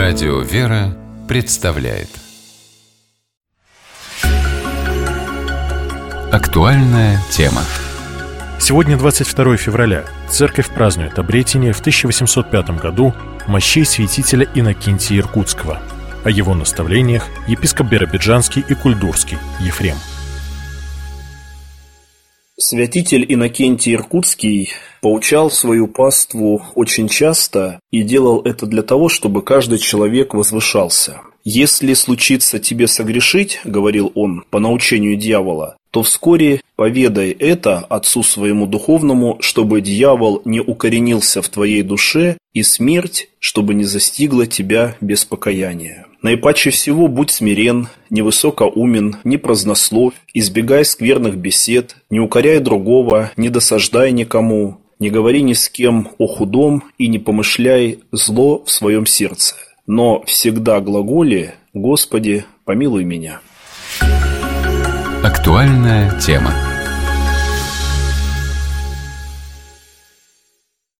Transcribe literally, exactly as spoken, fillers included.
Радио «Вера» представляет актуальная тема. Сегодня двадцать второе февраля. Церковь празднует обретение в тысяча восемьсот пятом году мощей святителя Иннокентия Иркутского. О его наставлениях епископ Биробиджанский и Кульдурский Ефрем. Святитель Иннокентий Иркутский поучал свою паству очень часто и делал это для того, чтобы каждый человек возвышался. «Если случится тебе согрешить, — говорил он, — по научению дьявола, то вскоре поведай это отцу своему духовному, чтобы дьявол не укоренился в твоей душе, и смерть, чтобы не застигла тебя без покаяния. Наипаче всего будь смирен, невысокоумен, не празднословь, избегай скверных бесед, не укоряй другого, не досаждай никому, не говори ни с кем о худом и не помышляй зло в своем сердце. Но всегда глаголи: Господи, помилуй меня». Актуальная тема.